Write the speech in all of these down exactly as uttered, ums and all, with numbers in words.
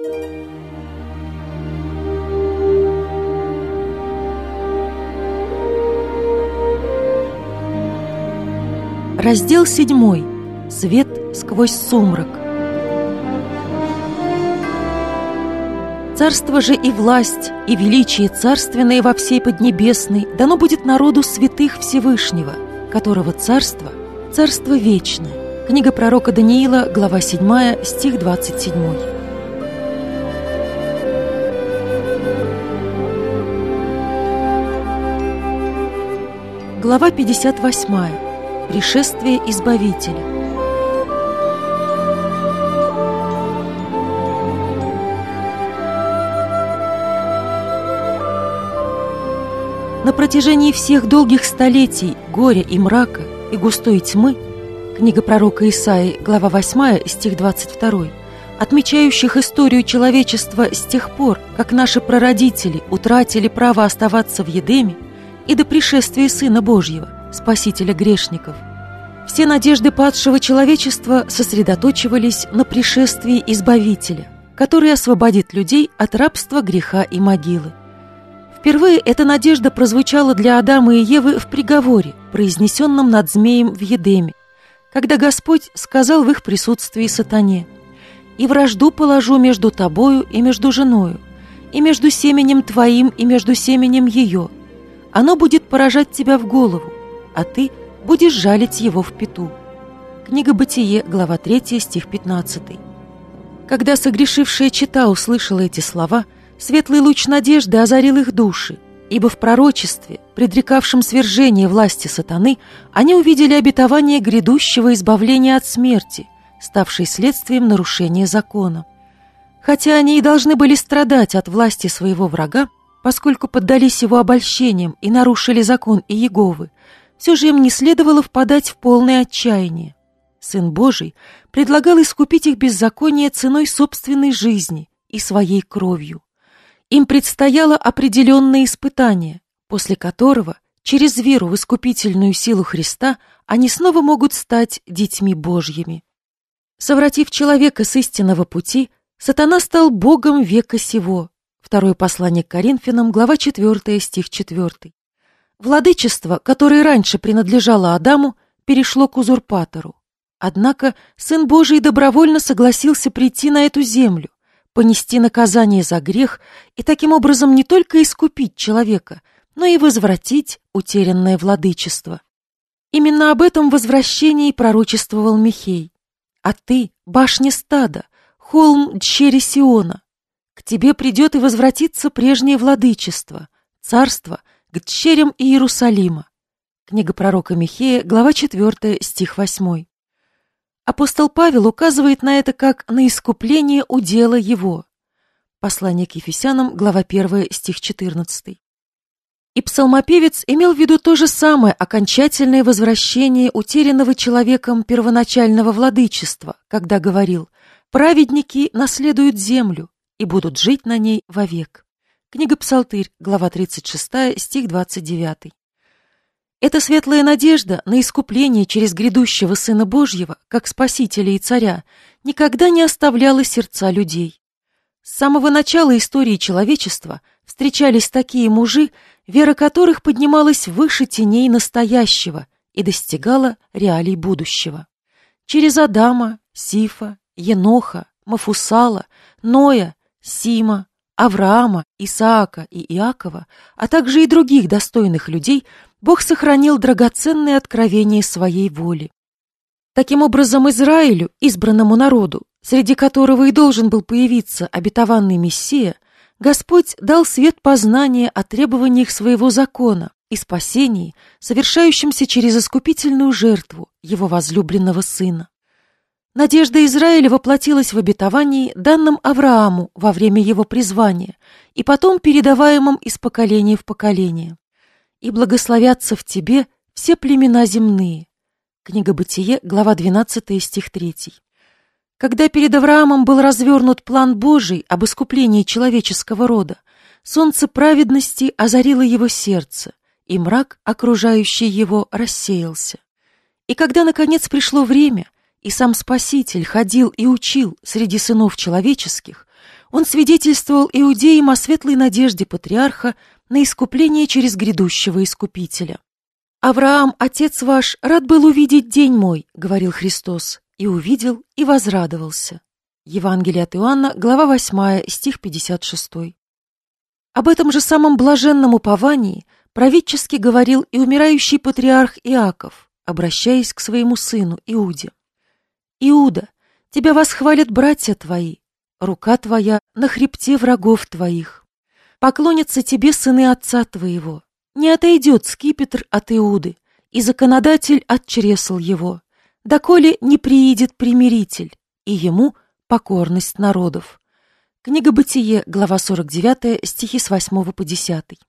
Раздел седьмой. Свет сквозь сумрак. Царство же и власть, и величие царственное во всей Поднебесной дано будет народу святых Всевышнего, которого царство – царство вечное. Книга пророка Даниила, глава седьмая, стих двадцать седьмой. Глава пятьдесят восьмая. Пришествие Избавителя. На протяжении всех долгих столетий горя и мрака и густой тьмы, книга пророка Исаии, глава восьмая, стих двадцать второй, отмечающих историю человечества с тех пор, как наши прародители утратили право оставаться в Едеме, и до пришествия Сына Божьего, Спасителя грешников, все надежды падшего человечества сосредоточивались на пришествии Избавителя, который освободит людей от рабства, греха и могилы. Впервые эта надежда прозвучала для Адама и Евы в приговоре, произнесенном над змеем в Едеме, когда Господь сказал в их присутствии сатане: «И вражду положу между тобою и между женою, и между семенем твоим и между семенем ее. Оно будет поражать тебя в голову, а ты будешь жалить его в пяту». Книга Бытие, глава третья, стих пятнадцатый. Когда согрешившая чета услышала эти слова, светлый луч надежды озарил их души, ибо в пророчестве, предрекавшем свержение власти сатаны, они увидели обетование грядущего избавления от смерти, ставшей следствием нарушения закона. Хотя они и должны были страдать от власти своего врага, поскольку поддались его обольщениям и нарушили закон Иеговы, все же им не следовало впадать в полное отчаяние. Сын Божий предлагал искупить их беззаконие ценой собственной жизни и своей кровью. Им предстояло определенное испытание, после которого, через веру в искупительную силу Христа, они снова могут стать детьми Божьими. Совратив человека с истинного пути, сатана стал богом века сего. Второе послание к Коринфянам, глава четвёртая, стих четвёртый. Владычество, которое раньше принадлежало Адаму, перешло к узурпатору. Однако Сын Божий добровольно согласился прийти на эту землю, понести наказание за грех и таким образом не только искупить человека, но и возвратить утерянное владычество. Именно об этом возвращении пророчествовал Михей. «А ты, башня стада, холм дщери Сиона, к тебе придет и возвратится прежнее владычество, царство к дщерям Иерусалима». Книга пророка Михея, глава четвёртая, стих восьмой. Апостол Павел указывает на это как на искупление удела его. Послание к Ефесянам, глава первая, стих четырнадцатый. И псалмопевец имел в виду то же самое окончательное возвращение утерянного человеком первоначального владычества, когда говорил: «Праведники наследуют землю и будут жить на ней вовек». Книга Псалтырь, глава тридцать шестая, стих двадцать девятый. Эта светлая надежда на искупление через грядущего Сына Божьего, как Спасителя и Царя, никогда не оставляла сердца людей. С самого начала истории человечества встречались такие мужи, вера которых поднималась выше теней настоящего и достигала реалий будущего. Через Адама, Сифа, Еноха, Мафусала, Ноя, Сима, Авраама, Исаака и Иакова, а также и других достойных людей, Бог сохранил драгоценные откровения своей воли. Таким образом, Израилю, избранному народу, среди которого и должен был появиться обетованный Мессия, Господь дал свет познания о требованиях своего закона и спасении, совершающемся через искупительную жертву Его возлюбленного Сына. Надежда Израиля воплотилась в обетовании, данном Аврааму во время его призвания, и потом передаваемом из поколения в поколение. «И благословятся в тебе все племена земные». Книга Бытие, глава двенадцатая, стих третий. Когда перед Авраамом был развернут план Божий об искуплении человеческого рода, солнце праведности озарило его сердце, и мрак, окружающий его, рассеялся. И когда, наконец, пришло время, и сам Спаситель ходил и учил среди сынов человеческих, Он свидетельствовал иудеям о светлой надежде патриарха на искупление через грядущего Искупителя. «Авраам, отец ваш, рад был увидеть день мой», — говорил Христос, — «и увидел, и возрадовался». Евангелие от Иоанна, глава восьмая, стих пятьдесят шестой. Об этом же самом блаженном уповании пророчески говорил и умирающий патриарх Иаков, обращаясь к своему сыну Иуде. «Иуда, тебя восхвалят братья твои, рука твоя на хребте врагов твоих. Поклонятся тебе сыны отца твоего. Не отойдет скипетр от Иуды, и законодатель от чресл его, доколе не приидет примиритель, и ему покорность народов». Книга Бытие, глава сорок девятая, стихи с восьмого по десятый.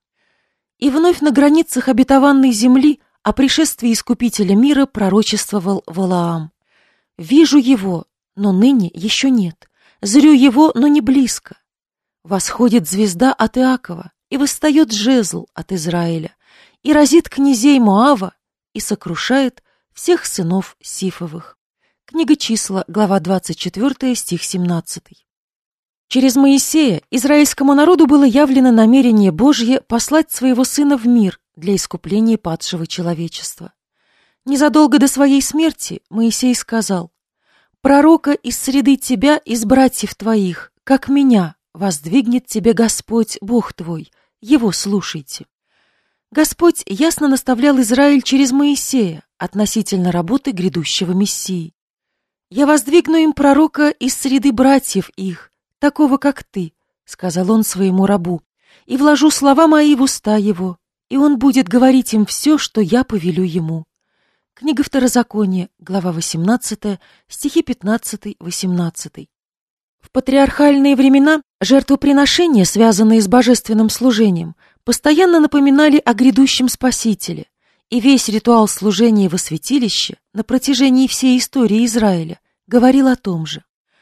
И вновь на границах обетованной земли о пришествии Искупителя мира пророчествовал Валаам. «Вижу его, но ныне еще нет. Зрю его, но не близко. Восходит звезда от Иакова, и восстает жезл от Израиля, и разит князей Моава, и сокрушает всех сынов Сифовых». Книга Числа, глава двадцать четвёртая, стих семнадцатый. Через Моисея израильскому народу было явлено намерение Божье послать своего Сына в мир для искупления падшего человечества. Незадолго до своей смерти Моисей сказал: «Пророка из среды тебя, из братьев твоих, как меня, воздвигнет тебе Господь Бог твой, его слушайте». Господь ясно наставлял Израиль через Моисея относительно работы грядущего Мессии. «Я воздвигну им пророка из среды братьев их, такого, как ты», — сказал он своему рабу, «и вложу слова мои в уста его, и он будет говорить им все, что я повелю ему». Книга Второзакония, глава восемнадцатая, стихи пятнадцатый-восемнадцатый. В патриархальные времена жертвоприношения, связанные с божественным служением, постоянно напоминали о грядущем Спасителе, и весь ритуал служения во святилище на протяжении всей истории Израиля говорил о том же.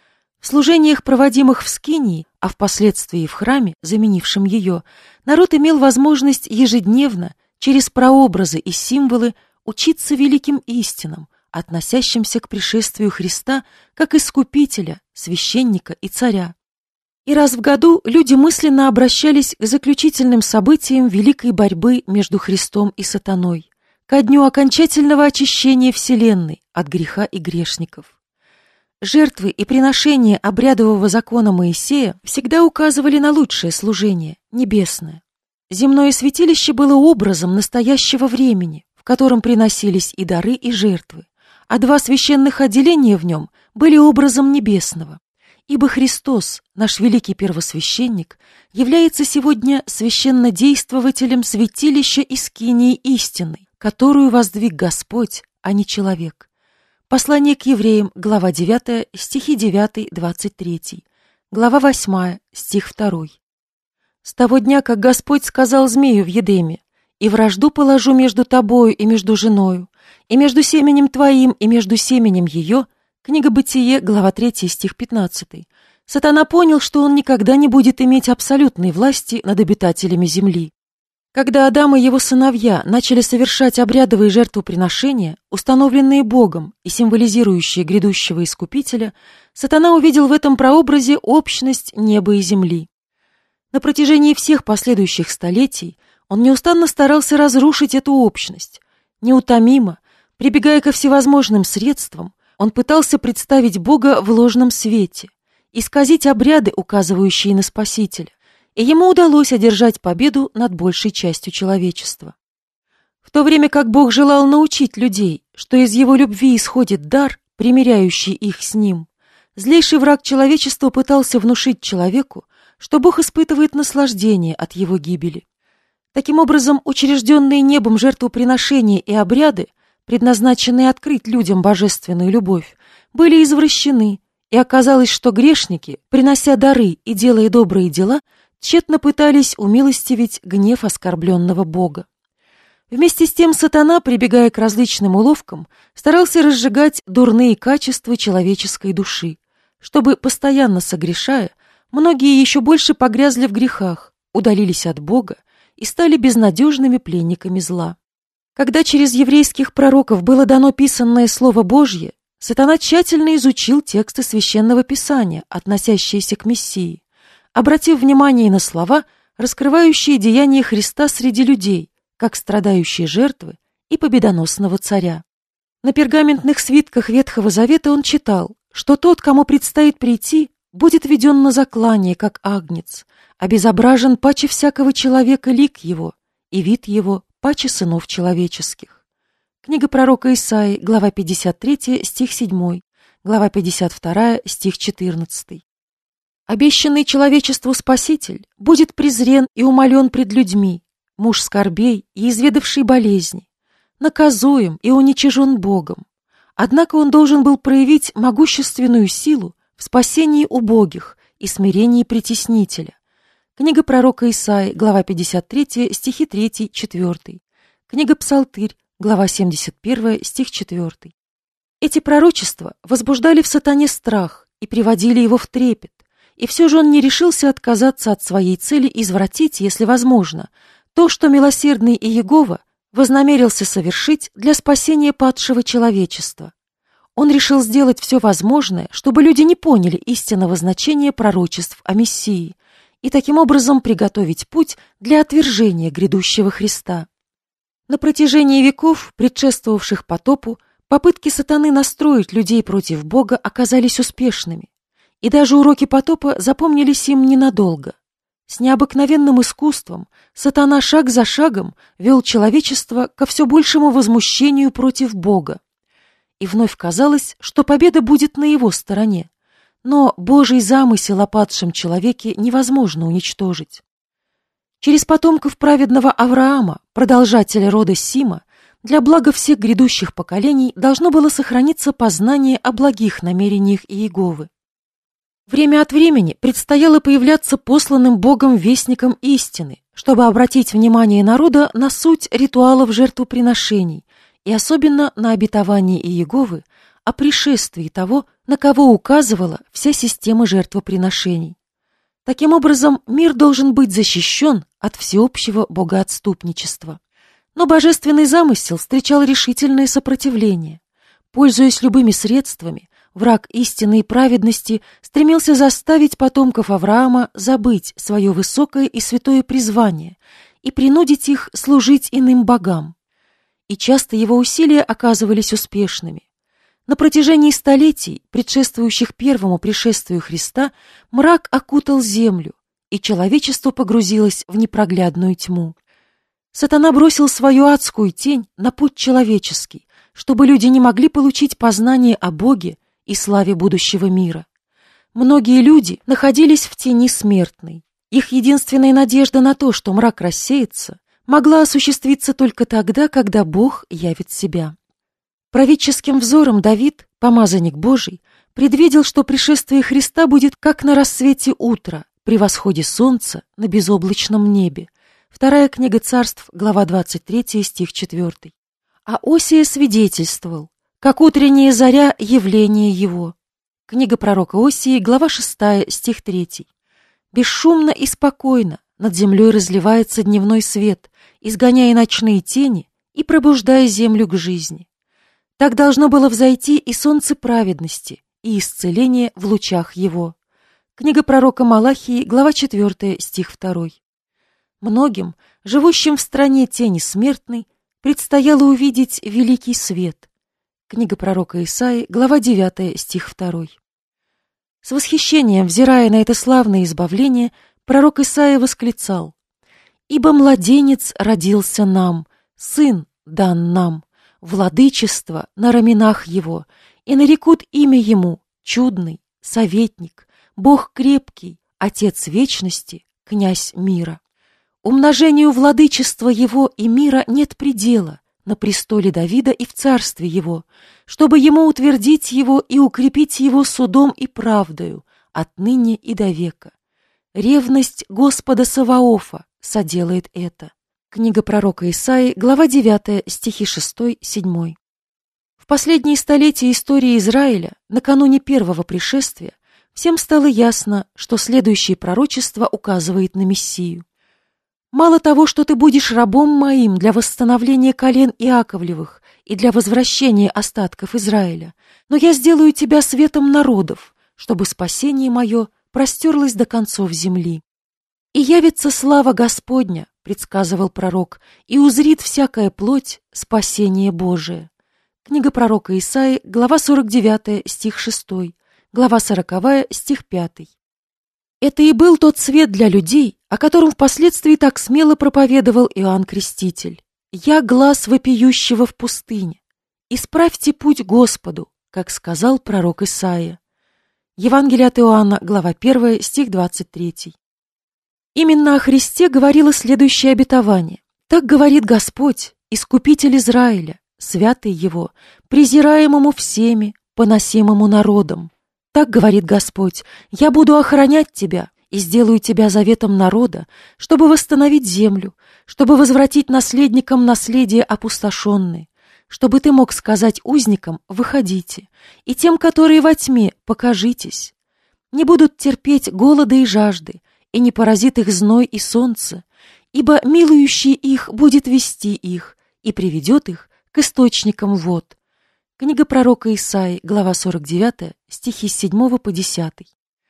В служениях, проводимых в Скинии, а впоследствии в храме, заменившем ее, народ имел возможность ежедневно, через прообразы и символы, учиться великим истинам, относящимся к пришествию Христа как Искупителя, священника и царя. И раз в году люди мысленно обращались к заключительным событиям великой борьбы между Христом и сатаной, ко дню окончательного очищения вселенной от греха и грешников. Жертвы и приношения обрядового закона Моисея всегда указывали на лучшее служение, небесное. Земное святилище было образом настоящего времени, в котором приносились и дары, и жертвы, а два священных отделения в нем были образом небесного. Ибо Христос, наш великий первосвященник, является сегодня священнодействователем святилища и скинии истинной, которую воздвиг Господь, а не человек. Послание к евреям, глава девятая, стихи девятый-двадцать третий, глава восьмая, стих второй. «С того дня, как Господь сказал змею в Едеме: и вражду положу между тобою и между женою, и между семенем твоим и между семенем ее», книга Бытие, глава третья, стих пятнадцатый, сатана понял, что он никогда не будет иметь абсолютной власти над обитателями земли. Когда Адам и его сыновья начали совершать обрядовые жертвоприношения, установленные Богом и символизирующие грядущего Искупителя, сатана увидел в этом прообразе общность неба и земли. На протяжении всех последующих столетий он неустанно старался разрушить эту общность. Неутомимо, прибегая ко всевозможным средствам, он пытался представить Бога в ложном свете, исказить обряды, указывающие на Спасителя, и ему удалось одержать победу над большей частью человечества. В то время как Бог желал научить людей, что из его любви исходит дар, примиряющий их с ним, злейший враг человечества пытался внушить человеку, что Бог испытывает наслаждение от его гибели. Таким образом, учрежденные небом жертвоприношения и обряды, предназначенные открыть людям божественную любовь, были извращены, и оказалось, что грешники, принося дары и делая добрые дела, тщетно пытались умилостивить гнев оскорбленного Бога. Вместе с тем сатана, прибегая к различным уловкам, старался разжигать дурные качества человеческой души, чтобы, постоянно согрешая, многие еще больше погрязли в грехах, удалились от Бога и стали безнадежными пленниками зла. Когда через еврейских пророков было дано писанное Слово Божье, сатана тщательно изучил тексты Священного Писания, относящиеся к Мессии, обратив внимание на слова, раскрывающие деяния Христа среди людей, как страдающие жертвы и победоносного царя. На пергаментных свитках Ветхого Завета он читал, что тот, кому предстоит прийти, будет веден на заклание, как агнец, обезображен паче всякого человека лик его, и вид его паче сынов человеческих. Книга пророка Исаии, глава пятьдесят три, стих семь, глава пятьдесят два, стих четырнадцатый. Обещанный человечеству Спаситель будет презрен и умолен пред людьми, муж скорбей и изведавший болезни, наказуем и уничижен Богом. Однако он должен был проявить могущественную силу в спасении убогих и смирении притеснителя. Книга пророка Исаии, глава пятьдесят три, стихи три, четыре. Книга Псалтырь, глава семьдесят один, стих четыре. Эти пророчества возбуждали в сатане страх и приводили его в трепет, и все же он не решился отказаться от своей цели извратить, если возможно, то, что милосердный Иегова вознамерился совершить для спасения падшего человечества. Он решил сделать все возможное, чтобы люди не поняли истинного значения пророчеств о Мессии, и таким образом приготовить путь для отвержения грядущего Христа. На протяжении веков, предшествовавших потопу, попытки сатаны настроить людей против Бога оказались успешными, и даже уроки потопа запомнились им ненадолго. С необыкновенным искусством сатана шаг за шагом вел человечество ко все большему возмущению против Бога. И вновь казалось, что победа будет на его стороне, но Божий замысел о падшем человеке невозможно уничтожить. Через потомков праведного Авраама, продолжателя рода Сима, для блага всех грядущих поколений должно было сохраниться познание о благих намерениях Иеговы. Время от времени предстояло появляться посланным Богом вестником истины, чтобы обратить внимание народа на суть ритуалов жертвоприношений и особенно на обетование Иеговы о пришествии того, на кого указывала вся система жертвоприношений. Таким образом, мир должен быть защищен от всеобщего богоотступничества. Но божественный замысел встречал решительное сопротивление. Пользуясь любыми средствами, враг истины и праведности стремился заставить потомков Авраама забыть свое высокое и святое призвание и принудить их служить иным богам. И часто его усилия оказывались успешными. На протяжении столетий, предшествующих первому пришествию Христа, мрак окутал землю, и человечество погрузилось в непроглядную тьму. Сатана бросил свою адскую тень на путь человеческий, чтобы люди не могли получить познание о Боге и славе будущего мира. Многие люди находились в тени смертной. Их единственная надежда на то, что мрак рассеется, могла осуществиться только тогда, когда Бог явит себя. Пророческим взором Давид, помазанник Божий, предвидел, что пришествие Христа будет как на рассвете утра, при восходе солнца на безоблачном небе. Вторая книга Царств, глава двадцать три, стих четыре. А Осия свидетельствовал, как утренняя заря явление его. Книга пророка Осии, глава шестая, стих третий. Бесшумно и спокойно над землей разливается дневной свет, изгоняя ночные тени и пробуждая землю к жизни. Так должно было взойти и солнце праведности, и исцеление в лучах его. Книга пророка Малахии, глава четвертая, стих второй. Многим, живущим в стране тени смертной, предстояло увидеть великий свет. Книга пророка Исаии, глава девятая, стих второй. С восхищением, взирая на это славное избавление, пророк Исаия восклицал: «Ибо младенец родился нам, сын дан нам, владычество на раменах его, и нарекут имя ему чудный, советник, Бог крепкий, Отец вечности, князь мира». Умножению владычества его и мира нет предела на престоле Давида и в царстве его, чтобы ему утвердить его и укрепить его судом и правдою отныне и до века. Ревность Господа Саваофа соделает это. Книга пророка Исаии, глава девятая, стихи шесть-семь. В последние столетия истории Израиля, накануне первого пришествия, всем стало ясно, что следующее пророчество указывает на Мессию. «Мало того, что ты будешь рабом моим для восстановления колен Иаковлевых и для возвращения остатков Израиля, но я сделаю тебя светом народов, чтобы спасение мое простерлась до концов земли. «И явится слава Господня», — предсказывал пророк, «и узрит всякая плоть спасение Божие». Книга пророка Исаии, глава сорок девятая, стих шестой, глава сороковая, стих пятый. Это и был тот свет для людей, о котором впоследствии так смело проповедовал Иоанн Креститель. «Я глас вопиющего в пустыне. Исправьте путь Господу», как сказал пророк Исаия. Евангелие от Иоанна, глава первая, стих двадцать третий. Именно о Христе говорило следующее обетование. «Так говорит Господь, Искупитель Израиля, святый Его, презираемому всеми, поносимому народом. Так говорит Господь, я буду охранять тебя и сделаю тебя заветом народа, чтобы восстановить землю, чтобы возвратить наследникам наследие опустошенное, чтобы ты мог сказать узникам «выходите», и тем, которые во тьме, «покажитесь». Не будут терпеть голода и жажды, и не поразит их зной и солнце, ибо милующий их будет вести их и приведет их к источникам вод». Книга пророка Исаии, глава сорок девятая, стихи с седьмого по десятый.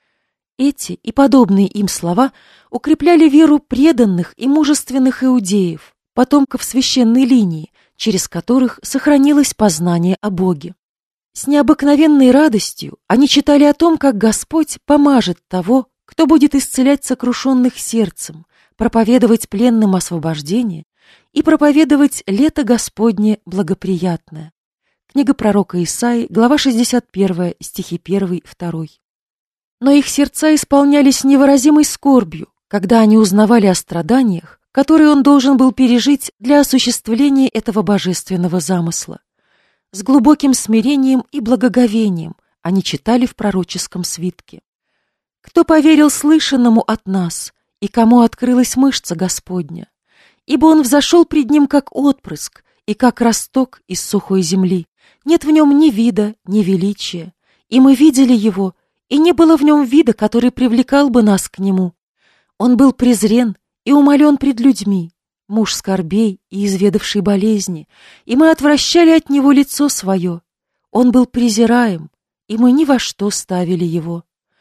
Эти и подобные им слова укрепляли веру преданных и мужественных иудеев, потомков священной линии, через которых сохранилось познание о Боге. С необыкновенной радостью они читали о том, как Господь помажет того, кто будет исцелять сокрушенных сердцем, проповедовать пленным освобождение и проповедовать лето Господне благоприятное. Книга пророка Исаии, глава шестьдесят первая, стихи первый-второй. Но их сердца исполнялись невыразимой скорбью, когда они узнавали о страданиях, которые он должен был пережить для осуществления этого божественного замысла. С глубоким смирением и благоговением они читали в пророческом свитке. «Кто поверил слышанному от нас, и кому открылась мышца Господня? Ибо он взошел пред ним, как отпрыск, и как росток из сухой земли. Нет в нем ни вида, ни величия. И мы видели его, и не было в нем вида, который привлекал бы нас к нему. Он был презрен и умолен пред людьми, муж скорбей и изведавший болезни, и мы отвращали от него лицо свое. Он был презираем, и мы ни во что ставили его.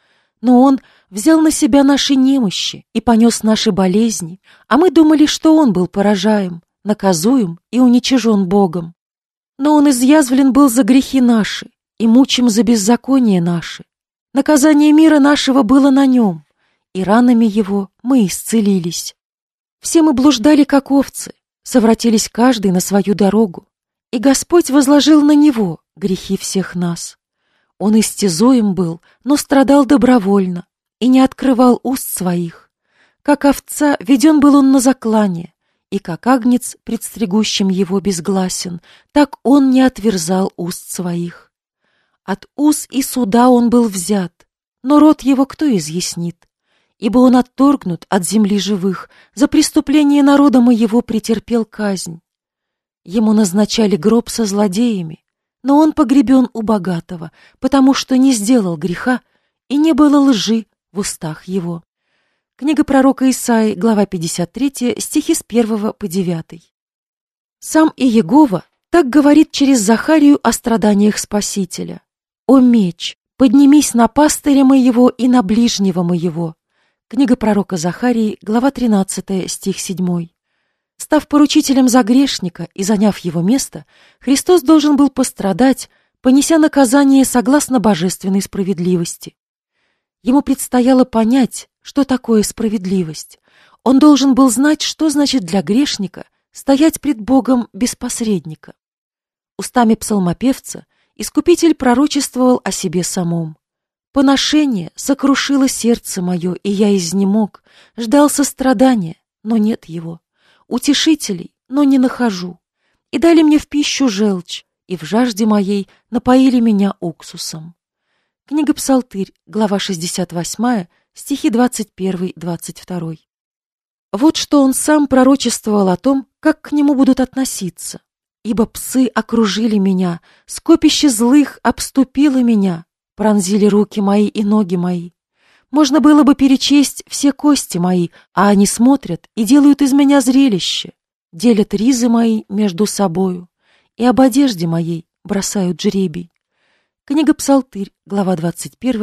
Но он взял на себя наши немощи и понес наши болезни, а мы думали, что он был поражаем, наказуем и уничижен Богом. Но он изъязвлен был за грехи наши и мучим за беззаконие наши. Наказание мира нашего было на нем, и ранами его мы исцелились. Все мы блуждали, как овцы, совратились каждый на свою дорогу, и Господь возложил на него грехи всех нас. Он истязуем был, но страдал добровольно и не открывал уст своих. Как овца веден был он на заклание, и как агнец, предстригущим его, безгласен, так он не отверзал уст своих. От уз и суда он был взят, но род его кто изъяснит? Ибо он отторгнут от земли живых, за преступление народа моего претерпел казнь. Ему назначали гроб со злодеями, но он погребен у богатого, потому что не сделал греха, и не было лжи в устах его. Книга пророка Исаии, глава пятьдесят третья, стихи с первого по девятый. Сам Иегова так говорит через Захарию о страданиях Спасителя. «О меч, поднимись на пастыря моего и на ближнего моего». Книга пророка Захарии, глава тринадцатая, стих седьмой. Став поручителем за грешника и заняв его место, Христос должен был пострадать, понеся наказание согласно божественной справедливости. Ему предстояло понять, что такое справедливость. Он должен был знать, что значит для грешника стоять пред Богом без посредника. Устами псалмопевца Искупитель пророчествовал о себе самом. «Поношение сокрушило сердце мое, и я изнемог, ждал сострадания, но нет его, утешителей, но не нахожу, и дали мне в пищу желчь, и в жажде моей напоили меня уксусом». Книга Псалтырь, глава шестьдесят восьмая, стихи двадцать первый — двадцать второй. Вот что он сам пророчествовал о том, как к нему будут относиться. «Ибо псы окружили меня, скопище злых обступило меня, пронзили руки мои и ноги мои. Можно было бы перечесть все кости мои, а они смотрят и делают из меня зрелище, делят ризы мои между собою, и об одежде моей бросают жребий». Книга Псалтырь, глава двадцать первая,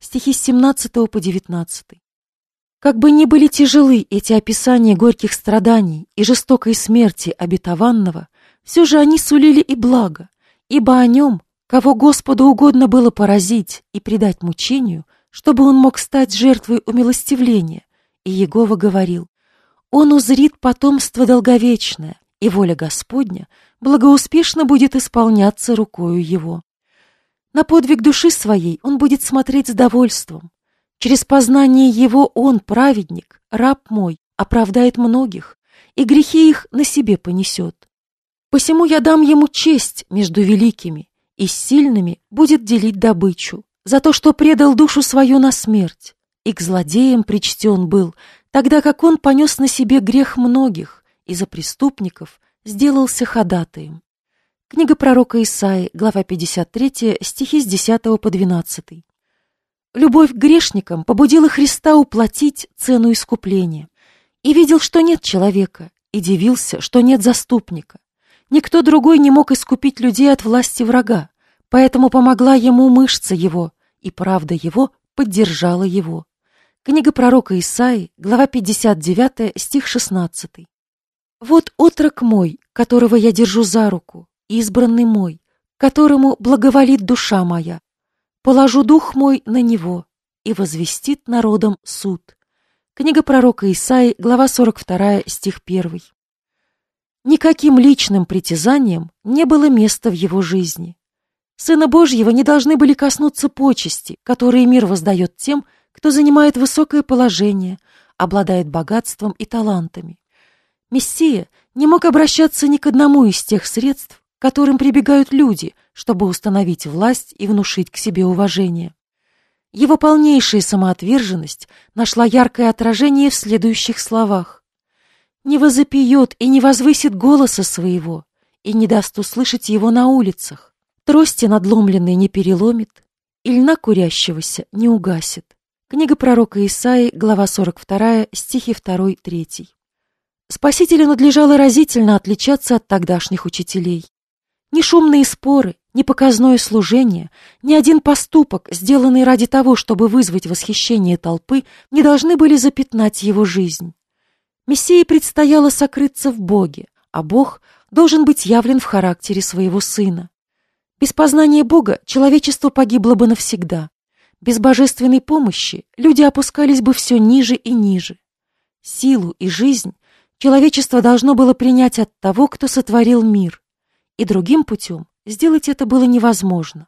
стихи с семнадцатого по девятнадцатый. Как бы ни были тяжелы эти описания горьких страданий и жестокой смерти обетованного, все же они сулили и благо, ибо о нем, кого Господу угодно было поразить и предать мучению, чтобы он мог стать жертвой умилостивления, и Иегова говорил: «Он узрит потомство долговечное, и воля Господня благоуспешно будет исполняться рукою его». На подвиг души своей он будет смотреть с довольством. Через познание его он, праведник, раб мой, оправдает многих, и грехи их на себе понесет. Посему я дам ему честь между великими, и с сильными будет делить добычу, за то, что предал душу свою на смерть, и к злодеям причтен был, тогда как он понес на себе грех многих, и за преступников сделался ходатаем. Книга пророка Исаии, глава пятьдесят три, стихи с десятого по двенадцатый. Любовь к грешникам побудила Христа уплатить цену искупления. И видел, что нет человека, и дивился, что нет заступника. Никто другой не мог искупить людей от власти врага, поэтому помогла ему мышца его, и правда его поддержала его. Книга пророка Исаии, глава пятьдесят девять, стих шестнадцатый. «Вот отрок мой, которого я держу за руку, избранный мой, которому благоволит душа моя. Положу дух мой на него, и возвестит народом суд». Книга пророка Исаии, глава сорок два, стих первый. Никаким личным притязаниям не было места в его жизни. Сына Божьего не должны были коснуться почести, которые мир воздает тем, кто занимает высокое положение, обладает богатством и талантами. Мессия не мог обращаться ни к одному из тех средств, к которым прибегают люди, чтобы установить власть и внушить к себе уважение. Его полнейшая самоотверженность нашла яркое отражение в следующих словах: «Не возопьет и не возвысит голоса своего, и не даст услышать его на улицах, трости надломленной не переломит, и льна курящегося не угасит». Книга пророка Исаии, глава сорок два, стихи два-три. Спасителю надлежало разительно отличаться от тогдашних учителей. Ни шумные споры, ни показное служение, ни один поступок, сделанный ради того, чтобы вызвать восхищение толпы, не должны были запятнать его жизнь. Мессии предстояло сокрыться в Боге, а Бог должен быть явлен в характере своего Сына. Без познания Бога человечество погибло бы навсегда. Без божественной помощи люди опускались бы все ниже и ниже. Силу и жизнь человечество должно было принять от того, кто сотворил мир, и другим путем сделать это было невозможно.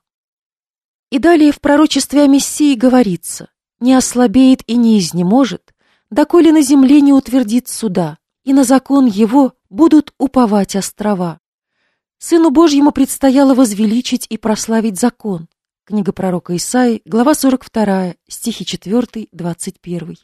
И далее в пророчестве о Мессии говорится: «Не ослабеет и не изнеможет, доколе на земле не утвердит суда, и на закон его будут уповать острова». Сыну Божьему предстояло возвеличить и прославить закон. Книга пророка Исаии, глава сорок два, стихи четыре, двадцать один.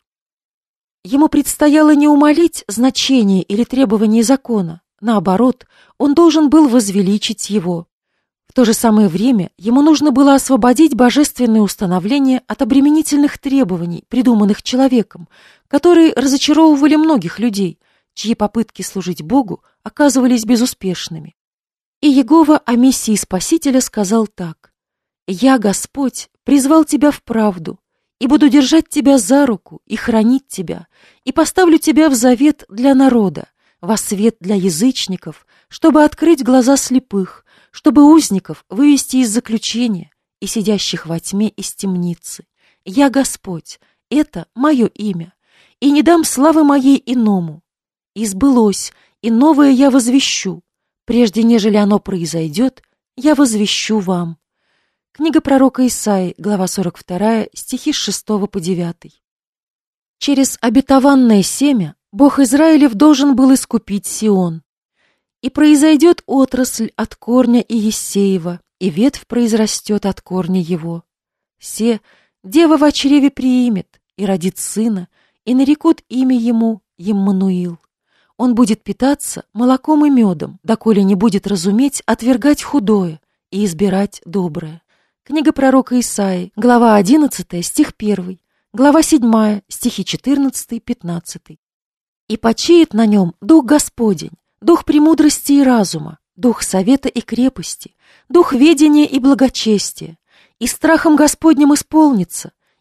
Ему предстояло не умалить значение или требование закона, наоборот, он должен был возвеличить его. В то же самое время ему нужно было освободить божественное установление от обременительных требований, придуманных человеком, которые разочаровывали многих людей, чьи попытки служить Богу оказывались безуспешными. И Иегова о миссии Спасителя сказал так: «Я, Господь, призвал тебя в правду, и буду держать тебя за руку и хранить тебя, и поставлю тебя в завет для народа, во свет для язычников, чтобы открыть глаза слепых, чтобы узников вывести из заключения и сидящих во тьме из темницы. Я Господь, это мое имя, и не дам славы моей иному. И сбылось, и новое я возвещу, прежде нежели оно произойдет, я возвещу вам». Книга пророка Исаии, глава сорок два, стихи с шестого по девятый. Через обетованное семя Бог Израилев должен был искупить Сион. «И произойдет отрасль от корня Иессеева, и ветвь произрастет от корня его. Се, дева в чреве приимет, и родит сына, и нарекут имя ему Еммануил. Он будет питаться молоком и медом, доколе не будет разуметь отвергать худое и избирать доброе». Книга пророка Исаии, глава одиннадцатая, стих первый, глава седьмая, стихи четырнадцатый-пятнадцатый. «И почиет на нем Дух Господень, Дух премудрости и разума, Дух совета и крепости, Дух ведения и благочестия, и страхом Господним исполнится,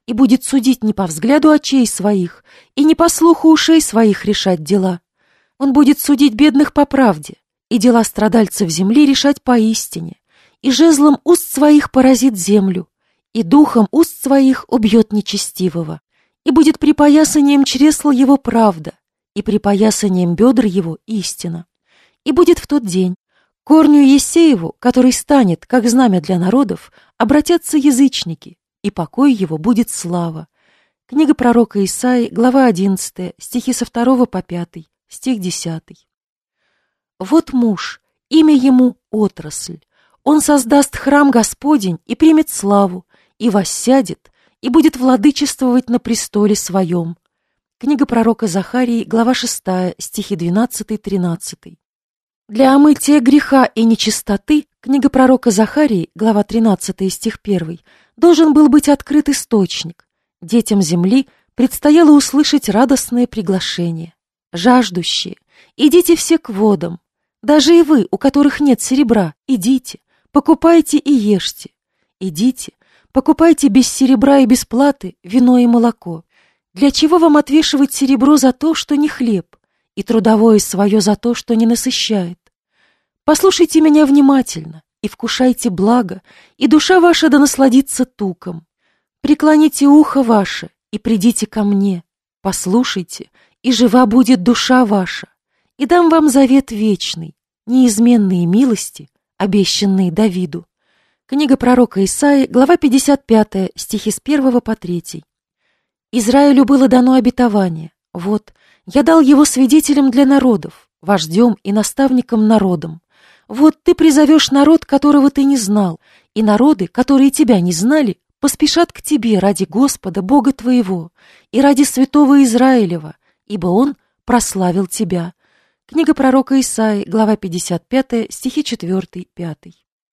и будет судить не по взгляду очей своих и не по слуху ушей своих решать дела. Он будет судить бедных по правде, и дела страдальцев земли решать поистине, и жезлом уст своих поразит землю, и духом уст своих убьет нечестивого, и будет припоясанием чресла его правда, и припоясанием бедр его истина. И будет в тот день корню Есееву, который станет, как знамя для народов, обратятся язычники, и покой его будет слава. Книга пророка Исаии, глава одиннадцатая, стихи со второго по пятый, стих десятый. Вот муж, имя ему отрасль. Он создаст храм Господень и примет славу, и воссядет, и будет владычествовать на престоле своем. Книга пророка Захарии, глава шестая, стихи двенадцатый-тринадцатый. Для омытия греха и нечистоты, книга пророка Захарии, глава тринадцатая, стих первый, должен был быть открыт источник. Детям земли предстояло услышать радостное приглашение. Жаждущие, идите все к водам. Даже и вы, у которых нет серебра, идите, покупайте и ешьте. Идите, покупайте без серебра и без платы вино и молоко. Для чего вам отвешивать серебро за то, что не хлеб, и трудовое свое за то, что не насыщает? Послушайте меня внимательно и вкушайте благо, и душа ваша да насладится туком. Преклоните ухо ваше и придите ко мне, послушайте, и жива будет душа ваша, и дам вам завет вечный, неизменные милости, обещанные Давиду. Книга пророка Исаии, глава пятьдесят пятая, стихи с первого по третий. Израилю было дано обетование. Вот, я дал его свидетелем для народов, вождем и наставником народам. Вот ты призовешь народ, которого ты не знал, и народы, которые тебя не знали, поспешат к тебе ради Господа, Бога твоего, и ради святого Израилева, ибо Он прославил тебя. Книга пророка Исаии, глава пятьдесят пятая, стихи четыре-пять.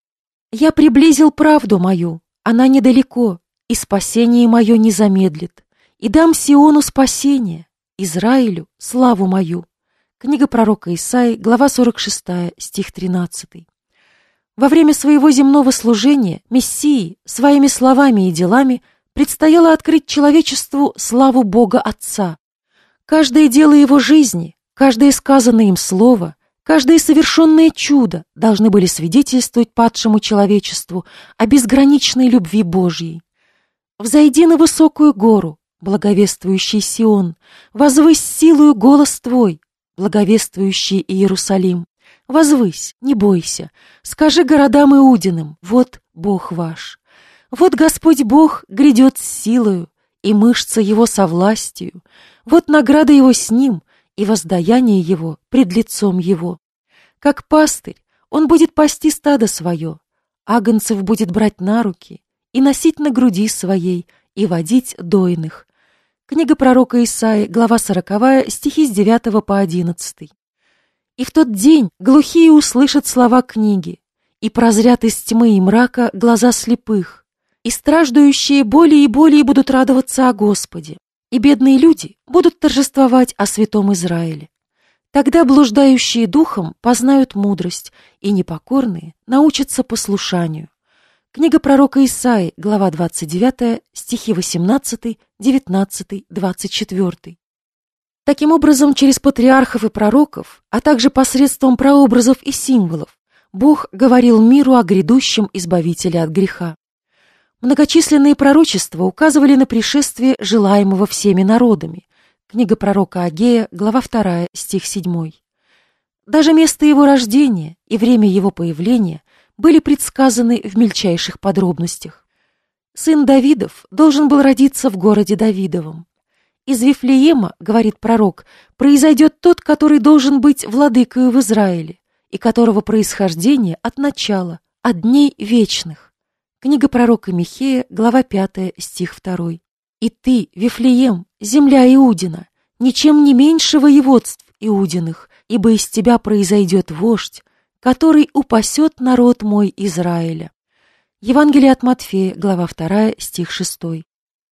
Я приблизил правду мою, она недалеко, и спасение мое не замедлит, и дам Сиону спасение, Израилю славу мою. Книга пророка Исаии, глава сорок шестая, стих тринадцатый. Во время своего земного служения Мессии своими словами и делами предстояло открыть человечеству славу Бога Отца. Каждое дело его жизни, каждое сказанное им слово, каждое совершенное чудо должны были свидетельствовать падшему человечеству о безграничной любви Божьей. «Взойди на высокую гору, благовествующий Сион, возвысь силою голос твой, благовествующий Иерусалим. Возвысь, не бойся, скажи городам Иудиным, вот Бог ваш. Вот Господь Бог грядет с силою, и мышца Его со властью, вот награда Его с Ним, и воздаяние Его пред лицом Его. Как пастырь Он будет пасти стадо свое, агнцев будет брать на руки и носить на груди своей, и водить дойных». Книга пророка Исаии, глава сороковая, стихи с девятого по одиннадцатый. «И в тот день глухие услышат слова книги, и прозрят из тьмы и мрака глаза слепых, и страждущие более и более будут радоваться о Господе, и бедные люди будут торжествовать о святом Израиле. Тогда блуждающие духом познают мудрость, и непокорные научатся послушанию». Книга пророка Исаии, глава двадцать девятая, стихи восемнадцатый, девятнадцатый, двадцать четвёртый. Таким образом, через патриархов и пророков, а также посредством прообразов и символов, Бог говорил миру о грядущем избавителе от греха. Многочисленные пророчества указывали на пришествие желаемого всеми народами. Книга пророка Агея, глава вторая, стих седьмой. Даже место его рождения и время его появления были предсказаны в мельчайших подробностях. Сын Давидов должен был родиться в городе Давидовом. Из Вифлеема, говорит пророк, произойдет тот, который должен быть владыкою в Израиле, и которого происхождение от начала, от дней вечных. Книга пророка Михея, глава пятая, стих второй. «И ты, Вифлеем, земля Иудина, ничем не меньше воеводств Иудиных, ибо из тебя произойдет вождь, который упасет народ мой Израиля». Евангелие от Матфея, глава вторая, стих шестой.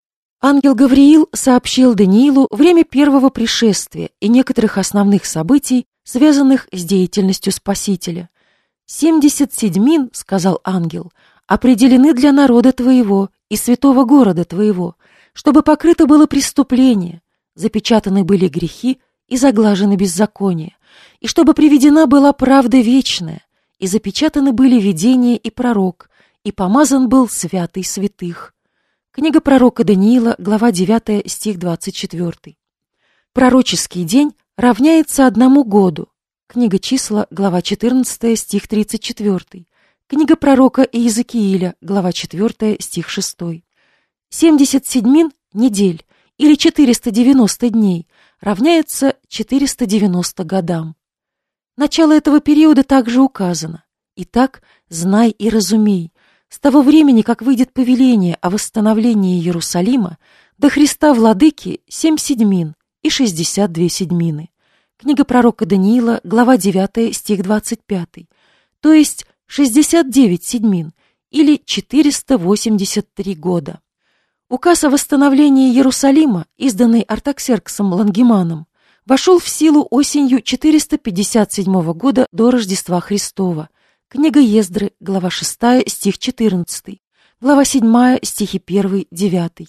Ангел Гавриил сообщил Даниилу время первого пришествия и некоторых основных событий, связанных с деятельностью Спасителя. «Семьдесят седьмин, — сказал ангел, — определены для народа твоего и святого города твоего, чтобы покрыто было преступление, запечатаны были грехи и заглажены беззакония, и чтобы приведена была правда вечная, и запечатаны были видения и пророк, и помазан был святый святых». Книга пророка Даниила, глава девятая, стих двадцать четвёртый. Пророческий день равняется одному году. Книга Числа, глава четырнадцатая, стих тридцать четвёртый. Книга пророка Иезекииля, глава четвёртая, стих шестой. семьдесят седьмин недель или четыреста девяносто дней равняется четырёмстам девяноста годам. Начало этого периода также указано. «Итак, знай и разумей, с того времени, как выйдет повеление о восстановлении Иерусалима, до Христа Владыки семь седьмин и шестьдесят две седьмины». Книга пророка Даниила, глава девятая, стих двадцать пятый, то есть шестьдесят девять седьмин или четыреста восемьдесят три года. Указ о восстановлении Иерусалима, изданный Артаксерксом Лангеманом, вошел в силу осенью четыреста пятьдесят седьмого года до Рождества Христова. Книга Ездры, глава шестая, стих четырнадцатый, глава седьмая, стихи первый, девятый.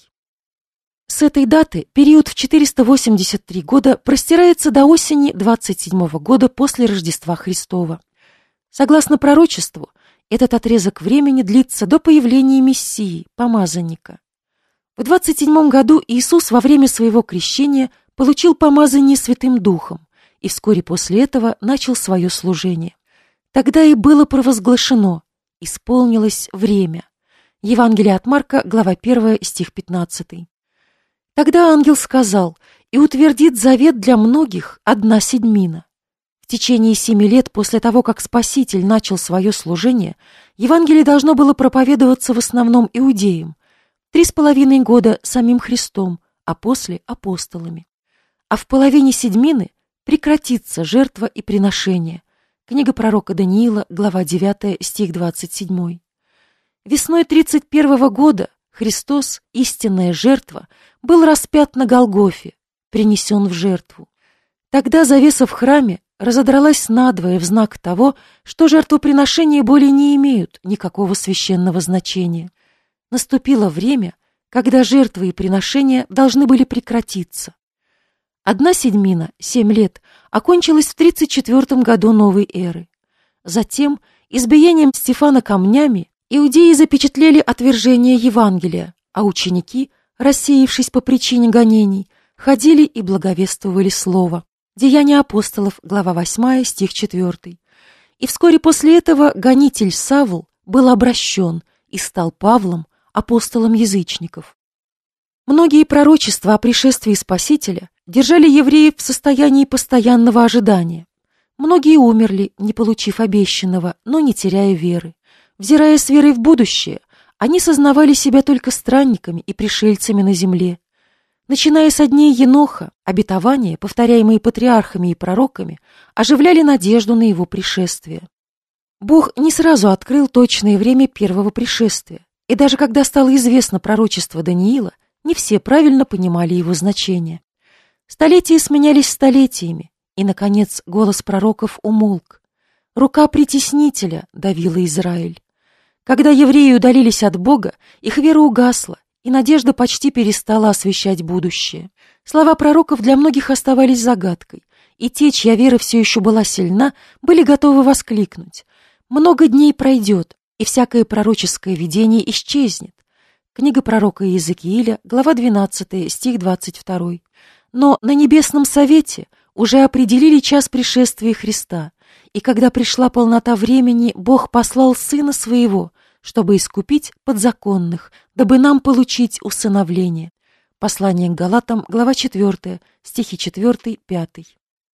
С этой даты период в четыреста восемьдесят три года простирается до осени двадцать седьмого года после Рождества Христова. Согласно пророчеству, этот отрезок времени длится до появления Мессии, помазанника. В двадцать седьмом году Иисус во время своего крещения получил помазание Святым Духом и вскоре после этого начал свое служение. Тогда и было провозглашено: исполнилось время. Евангелие от Марка, глава первая, стих пятнадцатый. Тогда ангел сказал: «И утвердит завет для многих одна седьмина». В течение семи лет после того, как Спаситель начал свое служение, Евангелие должно было проповедоваться в основном иудеям, три с половиной года самим Христом, а после — апостолами. А в половине седьмины прекратится жертва и приношение. Книга пророка Даниила, глава девятая, стих двадцать седьмой. Весной тридцать первого года Христос, истинная жертва, был распят на Голгофе, принесен в жертву. Тогда завеса в храме разодралась надвое в знак того, что жертвоприношения более не имеют никакого священного значения. Наступило время, когда жертвы и приношения должны были прекратиться. Одна седьмина, семь лет, окончилась в тридцать четвёртом году новой эры. Затем, избиением Стефана камнями, иудеи запечатлели отвержение Евангелия, а ученики, рассеявшись по причине гонений, ходили и благовествовали слово. Деяния апостолов, глава восьмая, стих четвёртый. И вскоре после этого гонитель Савл был обращен и стал Павлом, апостолом язычников. Многие пророчества о пришествии Спасителя держали евреев в состоянии постоянного ожидания. Многие умерли, не получив обещанного, но не теряя веры. Взирая с верой в будущее, они сознавали себя только странниками и пришельцами на земле. Начиная со дней Еноха, обетования, повторяемые патриархами и пророками, оживляли надежду на его пришествие. Бог не сразу открыл точное время первого пришествия, и даже когда стало известно пророчество Даниила, не все правильно понимали его значение. Столетия сменялись столетиями, и, наконец, голос пророков умолк. Рука притеснителя давила Израиль. Когда евреи удалились от Бога, их вера угасла, и надежда почти перестала освещать будущее. Слова пророков для многих оставались загадкой, и те, чья вера все еще была сильна, были готовы воскликнуть: «Много дней пройдет, и всякое пророческое видение исчезнет». Книга пророка Иезекииля, глава двенадцатая, стих двадцать второй. Но на небесном совете уже определили час пришествия Христа, и когда пришла полнота времени, Бог послал Сына Своего, чтобы искупить подзаконных, дабы нам получить усыновление. Послание к Галатам, глава четвёртая, стихи четвёртый, пятый.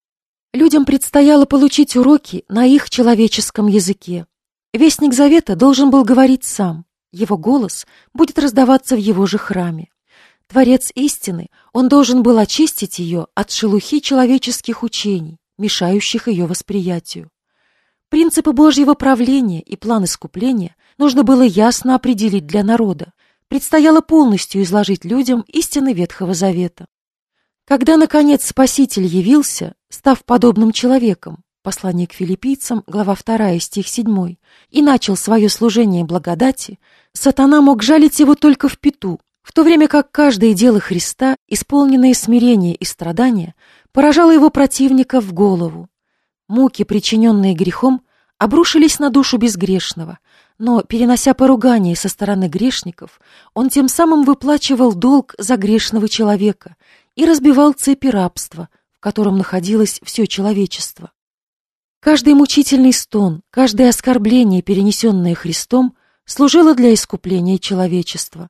Людям предстояло получить уроки на их человеческом языке. Вестник Завета должен был говорить сам. Его голос будет раздаваться в его же храме. Творец истины, он должен был очистить ее от шелухи человеческих учений, мешающих ее восприятию. Принципы Божьего правления и план искупления нужно было ясно определить для народа. Предстояло полностью изложить людям истины Ветхого Завета. Когда, наконец, Спаситель явился, став подобным человеком, послание к филиппийцам, глава вторая, стих седьмой, и начал свое служение благодати, сатана мог жалить его только в пяту, в то время как каждое дело Христа, исполненное смирения и страдания, поражало его противника в голову. Муки, причиненные грехом, обрушились на душу безгрешного, но, перенося поругание со стороны грешников, он тем самым выплачивал долг за грешного человека и разбивал цепи рабства, в котором находилось все человечество. Каждый мучительный стон, каждое оскорбление, перенесенное Христом, служило для искупления человечества.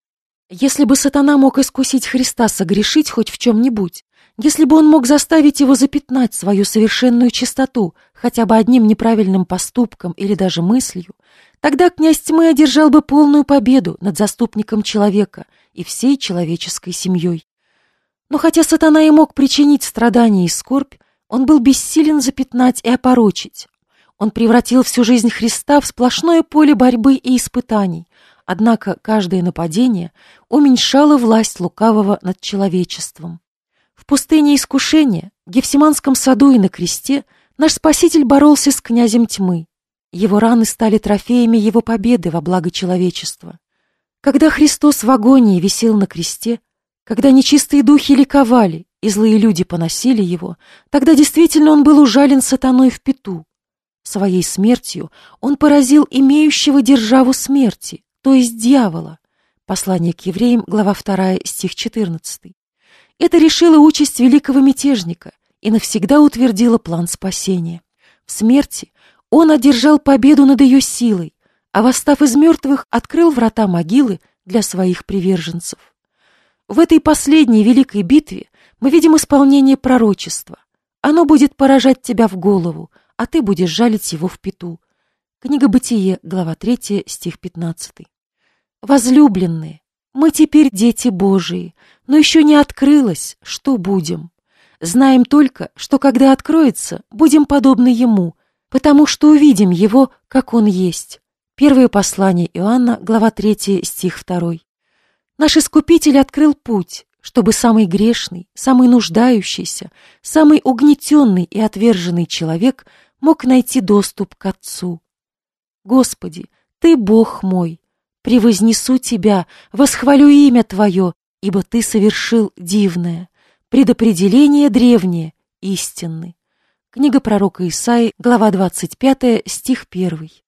Если бы сатана мог искусить Христа согрешить хоть в чем-нибудь, если бы он мог заставить его запятнать свою совершенную чистоту хотя бы одним неправильным поступком или даже мыслью, тогда князь тьмы одержал бы полную победу над заступником человека и всей человеческой семьей. Но хотя сатана и мог причинить страдания и скорбь, он был бессилен запятнать и опорочить. Он превратил всю жизнь Христа в сплошное поле борьбы и испытаний, однако каждое нападение уменьшало власть лукавого над человечеством. В пустыне искушения, в Гефсиманском саду и на кресте наш Спаситель боролся с князем тьмы. Его раны стали трофеями его победы во благо человечества. Когда Христос в агонии висел на кресте, когда нечистые духи ликовали и злые люди поносили его, тогда действительно он был ужален сатаной в пяту. Своей смертью он поразил имеющего державу смерти, то есть дьявола. Послание к евреям, глава вторая, стих четырнадцатый. Это решило участь великого мятежника и навсегда утвердило план спасения. В смерти он одержал победу над ее силой, а, восстав из мертвых, открыл врата могилы для своих приверженцев. В этой последней великой битве мы видим исполнение пророчества. Оно будет поражать тебя в голову, а ты будешь жалить его в пяту. Книга Бытие, глава третья, стих пятнадцатый. Возлюбленные, мы теперь дети Божии, но еще не открылось, что будем. Знаем только, что когда откроется, будем подобны Ему, потому что увидим Его, как Он есть. Первое послание Иоанна, глава третья, стих второй. Наш Искупитель открыл путь, чтобы самый грешный, самый нуждающийся, самый угнетенный и отверженный человек мог найти доступ к Отцу. Господи, Ты Бог мой, превознесу Тебя, восхвалю имя Твое, ибо Ты совершил дивное, предопределение древнее, истинны. Книга пророка Исаии, глава двадцать пятая, стих первый.